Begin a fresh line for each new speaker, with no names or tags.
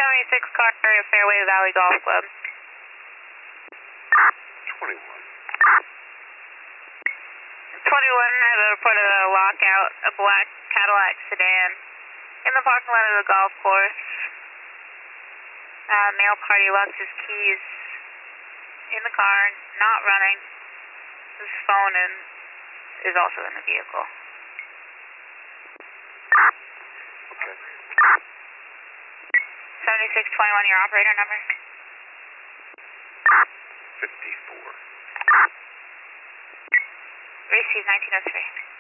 76 car area Fairway Valley Golf Club.
21.
21 has reported a lockout, a black Cadillac sedan in the parking lot of the golf course. Male party lost his keys in the car, not running. His phone is also in the vehicle.
Okay.
7621, your operator number?
54.
Receive 1903.